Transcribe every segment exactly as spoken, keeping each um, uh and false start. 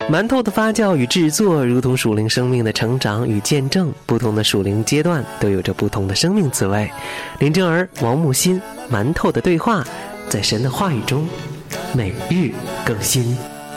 馒头的发酵与制作如同属灵生命的成长与见证，不同的属灵阶段都有着不同的生命滋味。林正儿、王木心，馒头的对话，在神的话语中每日更新。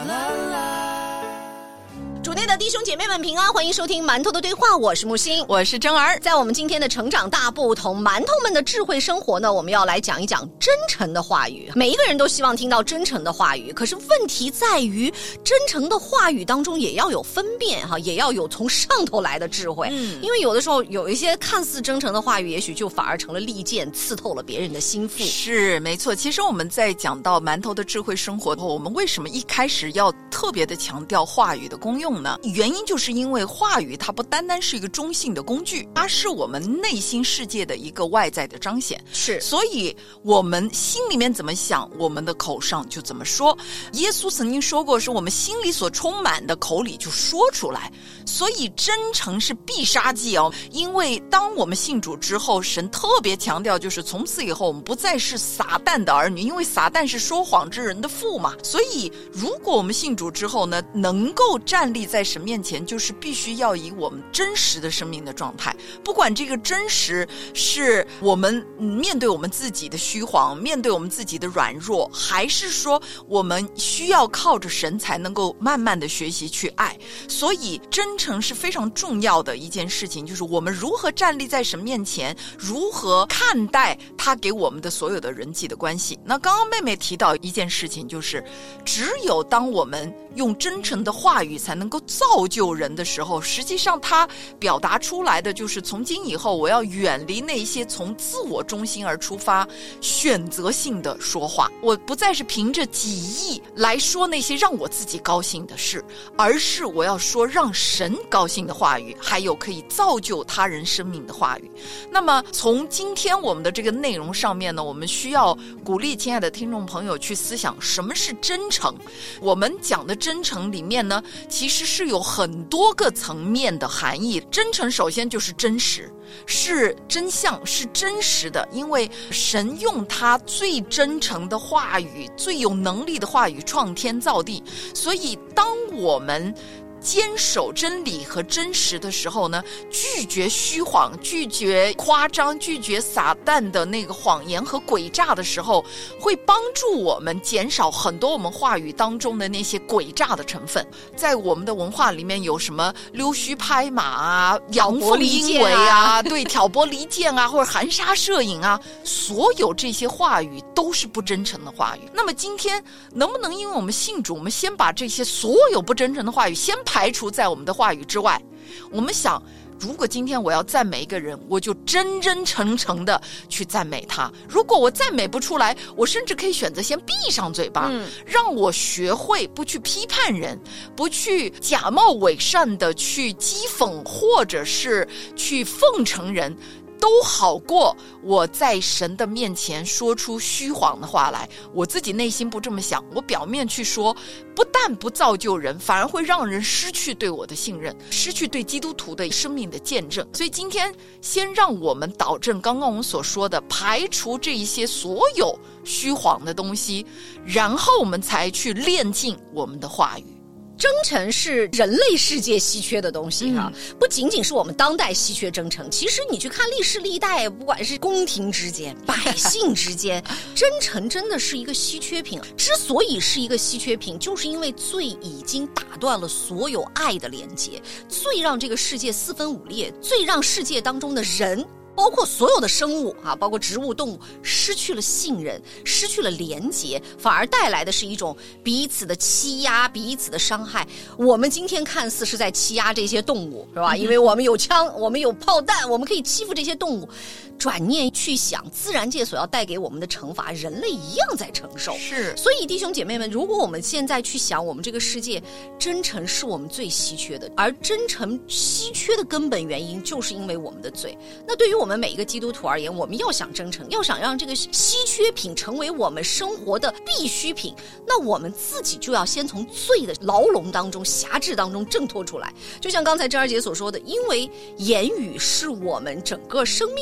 主内的弟兄姐妹们平安，欢迎收听馒头的对话，我是木星， 我是真儿。 在我们今天的成长大不同，馒头们的智慧生活呢，我们要来讲一讲真诚的话语。每一个人都希望听到真诚的话语，可是问题在于真诚的话语当中也要有分辨哈，也要有从上头来的智慧。嗯，因为有的时候有一些看似真诚的话语，也许就反而成了利剑，刺透了别人的心腹。 是没错。其实我们在讲到馒头的智慧生活后，我们为什么一开始要特别的强调话语的功用呢？原因就是因为话语它不单单是一个中性的工具，它是我们内心世界的一个外在的彰显。 是， 所以我们心里面怎么想，我们的口上就怎么说。耶稣曾经说过，是我们心里所充满的，口里就说出来。所以真诚是必杀技哦。因为当我们信主之后，神特别强调，就是从此以后我们不再是撒旦的儿女，因为撒旦是说谎之人的父嘛。所以如果我们信主之后呢，能够站立在神面前，就是必须要以我们真实的生命的状态，不管这个真实是我们面对我们自己的虚晃，面对我们自己的软弱，还是说我们需要靠着神才能够慢慢的学习去爱。所以真诚是非常重要的一件事情，就是我们如何站立在神面前，如何看待他给我们的所有的人际的关系。那刚刚妹妹提到一件事情，就是只有当我们用真诚的话语才能够造就人的时候，实际上他表达出来的就是从今以后我要远离那些从自我中心而出发选择性的说话，我不再是凭着己意来说那些让我自己高兴的事，而是我要说让神高兴的话语，还有可以造就他人生命的话语。那么从今天我们的这个内容上面呢，我们需要鼓励亲爱的听众朋友去思想什么是真诚。我们讲的真诚里面呢，其实是有很多个层面的含义。真诚首先就是真实，是真相，是真实的，因为神用他最真诚的话语，最有能力的话语创天造地。所以当我们坚守真理和真实的时候呢，拒绝虚谎，拒绝夸张，拒绝撒旦的那个谎言和诡诈的时候，会帮助我们减少很多我们话语当中的那些诡诈的成分。在我们的文化里面有什么溜须拍马啊，阳奉阴违啊，对，挑拨离间啊，或者含沙射影啊，所有这些话语都是不真诚的话语。那么今天能不能因为我们信主，我们先把这些所有不真诚的话语先排除在我们的话语之外？我们想，如果今天我要赞美一个人，我就真真诚诚的去赞美他。如果我赞美不出来，我甚至可以选择先闭上嘴巴，嗯，让我学会不去批判人，不去假冒伪善的去讥讽或者是去奉承人，都好过我在神的面前说出虚谎的话来。我自己内心不这么想，我表面去说，不但不造就人，反而会让人失去对我的信任，失去对基督徒的生命的见证。所以今天先让我们导正刚刚我们所说的，排除这一些所有虚谎的东西，然后我们才去炼净我们的话语。 真诚是人类世界稀缺的东西哈、嗯，不仅仅是我们当代稀缺真诚，其实你去看历史历代，不管是宫廷之间、百姓之间，真诚真的是一个稀缺品。之所以是一个稀缺品，就是因为罪已经打断了所有爱的连接，罪让这个世界四分五裂，罪让世界当中的人，包括所有的生物啊，包括植物动物，失去了信任，失去了连结，反而带来的是一种彼此的欺压，彼此的伤害。我们今天看似是在欺压这些动物，是吧？因为我们有枪，我们有炮弹，我们可以欺负这些动物。转念去想，自然界所要带给我们的惩罚，人类一样在承受。 是， 所以弟兄姐妹们，如果我们现在去想，我们这个世界真诚是我们最稀缺的，而真诚稀缺的根本原因就是因为我们的罪。那对于我们每一个基督徒而言，我们要想真诚，要想让这个稀缺品成为我们生活的必需品，那我们自己就要先从罪的牢笼当中、辖制当中挣脱出来。就像刚才珍儿姐所说的，因为言语是我们整个生命的彰显，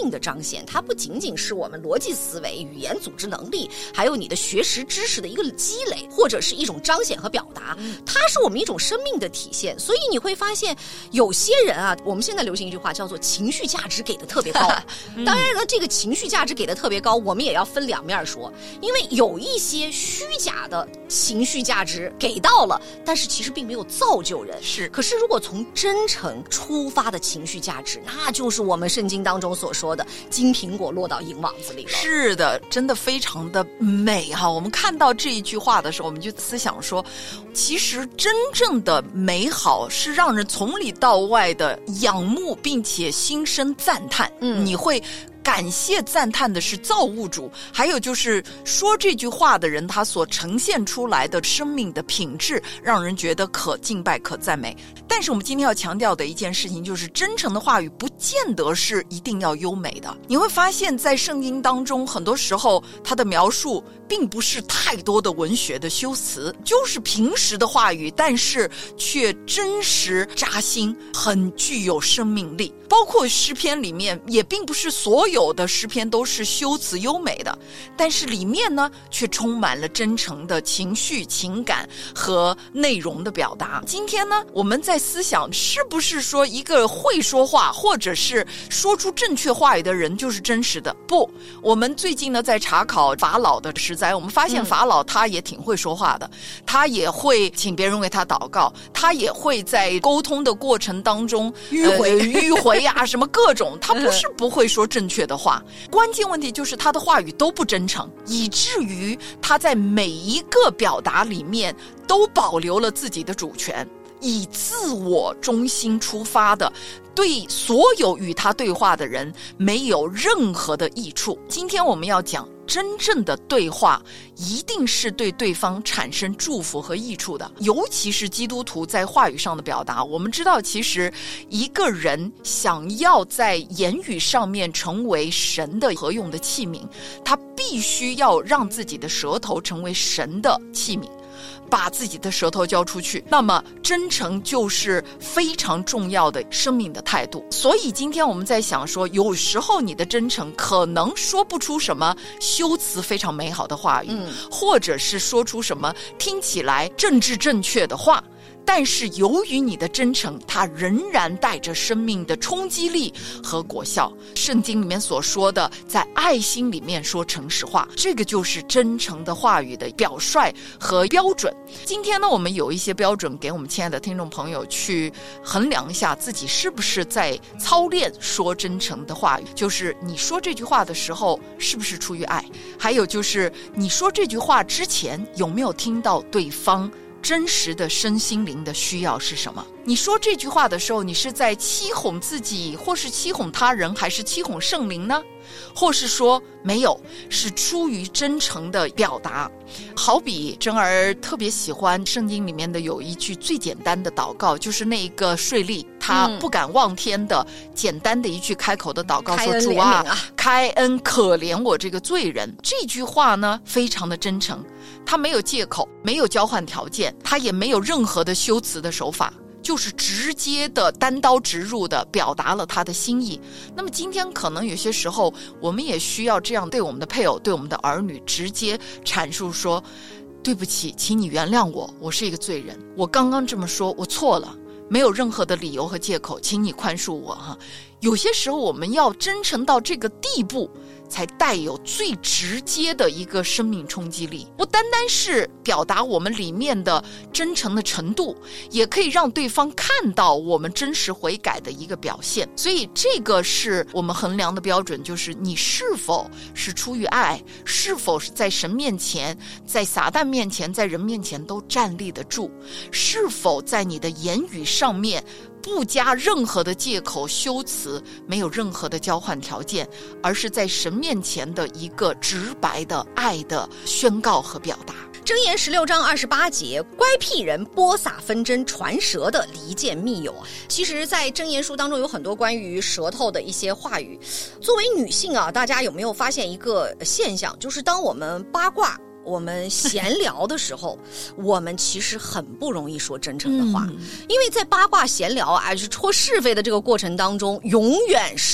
现，它不仅仅是我们逻辑思维、语言组织能力，还有你的学识知识的一个积累，或者是一种彰显和表达，它是我们一种生命的体现。所以你会发现有些人啊，我们现在流行一句话叫做情绪价值给的特别高当然了，这个情绪价值给的特别高，我们也要分两面说，因为有一些虚假的情绪价值给到了，但是其实并没有造就人。 是， 可是如果从真诚出发的情绪价值，那就是我们圣经当中所说的金苹果落到银网子里了。 是的，真的非常的美哈。我们看到这一句话的时候，我们就思想说，其实真正的美好是让人从里到外的仰慕，并且心生赞叹。 嗯， 你会感谢赞叹的是造物主，还有就是说这句话的人他所呈现出来的生命的品质，让人觉得可敬拜可赞美。但是我们今天要强调的一件事情就是，真诚的话语不见得是一定要优美的。你会发现在圣经当中，很多时候它的描述并不是太多的文学的修辞，就是平时的话语，但是却真实扎心，很具有生命力。包括诗篇里面也并不是所有的诗篇都是修辞优美的，但是里面呢却充满了真诚的情绪情感和内容的表达。今天呢我们在思想，是不是说一个会说话或者是说出正确话语的人就是真实的？不，我们最近呢在查考法老的实在，我们发现法老他也挺会说话的，他也会请别人为他祷告，他也会在沟通的过程当中迂回、 呃、迂回呀、啊，什么各种，他不是不会说正确的话，关键问题就是他的话语都不真诚，以至于他在每一个表达里面都保留了自己的主权，以自我中心出发的，对所有与他对话的人没有任何的益处。今天我们要讲，真正的对话一定是对对方产生祝福和益处的，尤其是基督徒在话语上的表达。我们知道，其实一个人想要在言语上面成为神的合用的器皿，他必须要让自己的舌头成为神的器皿，把自己的舌头交出去。那么真诚就是非常重要的生命的态度。所以今天我们在想说，有时候你的真诚可能说不出什么修辞非常美好的话语、嗯、或者是说出什么听起来政治正确的话，但是由于你的真诚，它仍然带着生命的冲击力和果效。圣经里面所说的，在爱心里面说诚实话，这个就是真诚的话语的表率和标准。今天呢，我们有一些标准给我们亲爱的听众朋友去衡量一下自己是不是在操练说真诚的话语，就是你说这句话的时候是不是出于爱，还有就是你说这句话之前有没有听到对方真实的身心灵的需要是什么。你说这句话的时候，你是在欺哄自己，或是欺哄他人，还是欺哄圣灵呢？或是说没有，是出于真诚的表达。好比珍儿特别喜欢圣经里面的有一句最简单的祷告，就是那一个税吏他不敢望天的、嗯、简单的一句开口的祷告，说主啊，开恩可怜我这个罪人。这句话呢非常的真诚，他没有借口，没有交换条件，他也没有任何的修辞的手法，就是直接的单刀直入的表达了他的心意。那么今天可能有些时候我们也需要这样对我们的配偶，对我们的儿女直接阐述说，对不起，请你原谅我，我是一个罪人，我刚刚这么说我错了，没有任何的理由和借口，请你宽恕我哈。有些时候我们要真诚到这个地步，才带有最直接的一个生命冲击力，不单单是表达我们里面的真诚的程度，也可以让对方看到我们真实悔改的一个表现。所以这个是我们衡量的标准，就是你是否是出于爱，是否是在神面前，在撒旦面前，在人面前都站立得住，是否在你的言语上面不加任何的借口修辞，没有任何的交换条件，而是在神面前的一个直白的爱的宣告和表达。 箴言十六章二十八节，乖僻人播撒纷争，传舌的离间密友。其实在箴言书当中有很多关于舌头的一些话语。作为女性啊，大家有没有发现一个现象，就是当我们八卦我们闲聊的时候我们其实很不容易说真诚的话、嗯、因为在八卦闲聊啊，就是戳是非的这个过程当中，永远是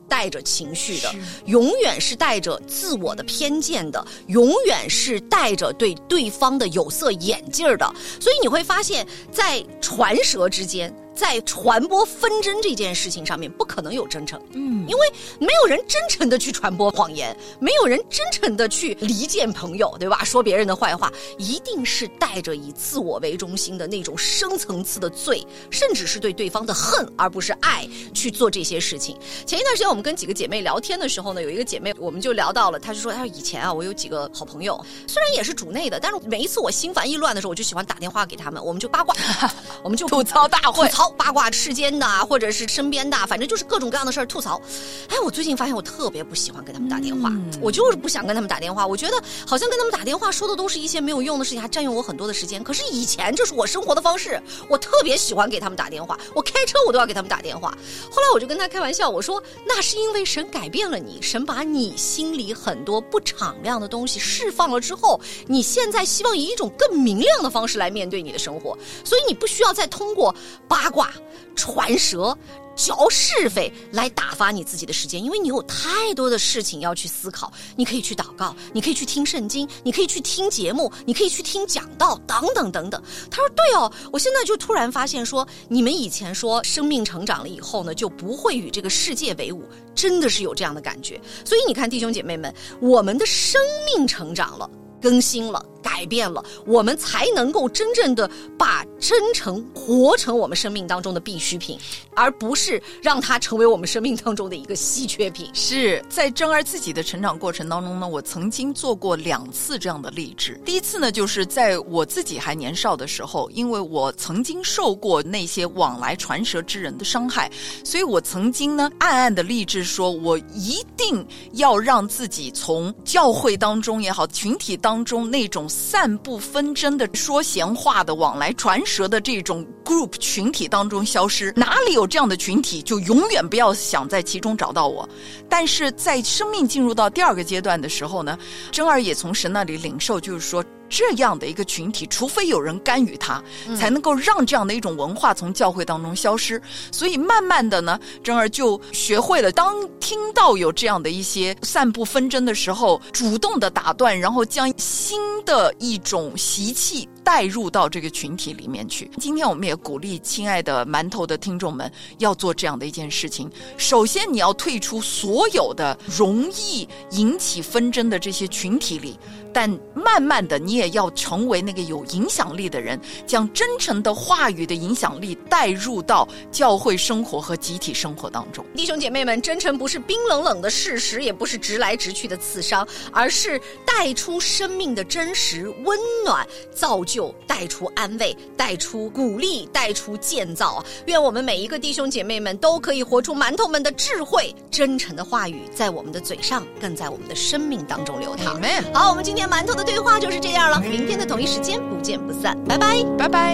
带着情绪的，永远是带着自我的偏见的，永远是带着对对方的有色眼镜的。所以你会发现在传舌之间，在传播纷争这件事情上面不可能有真诚，嗯，因为没有人真诚的去传播谎言，没有人真诚的去离间朋友，对吧？说别人的坏话，一定是带着以自我为中心的那种深层次的罪，甚至是对对方的恨而不是爱去做这些事情。前一段时间我们跟几个姐妹聊天的时候呢，有一个姐妹我们就聊到了，她就说她说以前啊我有几个好朋友，虽然也是主内的，但是每一次我心烦意乱的时候，我就喜欢打电话给他们，我们就八卦我们就吐槽大会， 吐槽八卦世间的啊，或者是身边的，反正就是各种各样的事儿吐槽。哎，我最近发现我特别不喜欢跟他们打电话，嗯、我就是不想跟他们打电话。我觉得好像跟他们打电话说的都是一些没有用的事情，还占用我很多的时间。可是以前这是我生活的方式，我特别喜欢给他们打电话，我开车我都要给他们打电话。后来我就跟他开玩笑，我说那是因为神改变了你，神把你心里很多不敞亮的东西释放了之后，你现在希望以一种更明亮的方式来面对你的生活，所以你不需要再通过八卦、传舌、嚼是非来打发你自己的时间，因为你有太多的事情要去思考。你可以去祷告，你可以去听圣经，你可以去听节目，你可以去听讲道，等等等等。他说对哦，我现在就突然发现说，你们以前说生命成长了以后呢，就不会与这个世界为伍，真的是有这样的感觉。所以你看弟兄姐妹们，我们的生命成长了，更新了，改变了，我们才能够真正的把真诚活成我们生命当中的必需品，而不是让它成为我们生命当中的一个稀缺品。 是在珍儿自己的成长过程当中呢，我曾经做过两次这样的励志。第一次呢，就是在我自己还年少的时候，因为我曾经受过那些往来传舌之人的伤害，所以我曾经呢暗暗的励志说，我一定要让自己从教会当中也好，群体当中那种散布纷争的、说闲话的、往来传舌的这种 group 群体当中消失。哪里有这样的群体，就永远不要想在其中找到我。但是在生命进入到第二个阶段的时候呢，珍儿也从神那里领受，就是说这样的一个群体，除非有人干预它，才能够让这样的一种文化从教会当中消失。所以慢慢的呢，珍儿就学会了，当听到有这样的一些散布纷争的时候，主动的打断，然后将新的一种习气带入到这个群体里面去。今天我们也鼓励亲爱的馒头的听众们要做这样的一件事情。首先你要退出所有的容易引起纷争的这些群体里，但慢慢的你也要成为那个有影响力的人，将真诚的话语的影响力带入到教会生活和集体生活当中。 弟兄姐妹们，真诚不是冰冷冷的事实，也不是直来直去的刺伤，而是带出生命的真实温暖，造就，带出安慰，带出鼓励，带出建造。愿我们每一个弟兄姐妹们都可以活出馒头们的智慧，真诚的话语在我们的嘴上，更在我们的生命当中流淌。 Amen。 好，我们今天馒头的对话就是这样了，明天的同一时间不见不散，拜拜， 拜拜。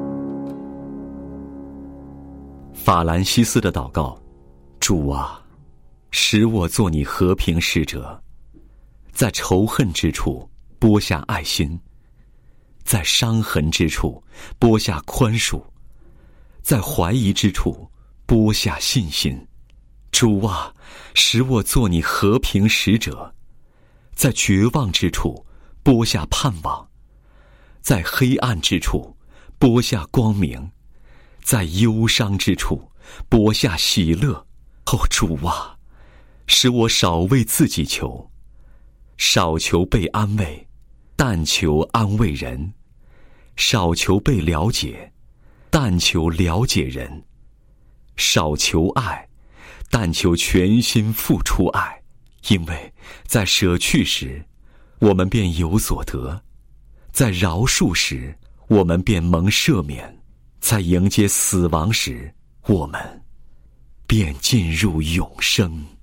法兰西斯的祷告：主啊，使我做你和平使者，在仇恨之处播下爱心，在伤痕之处播下宽恕，在怀疑之处播下信心。主啊，使我做你和平使者，在绝望之处播下盼望，在黑暗之处播下光明，在忧伤之处播下喜乐。哦，主啊，使我少为自己求，少求被安慰，但求安慰人；少求被了解，但求了解人；少求爱，但求全心付出爱。因为在舍去时，我们便有所得；在饶恕时，我们便蒙赦免；在迎接死亡时，我们便进入永生。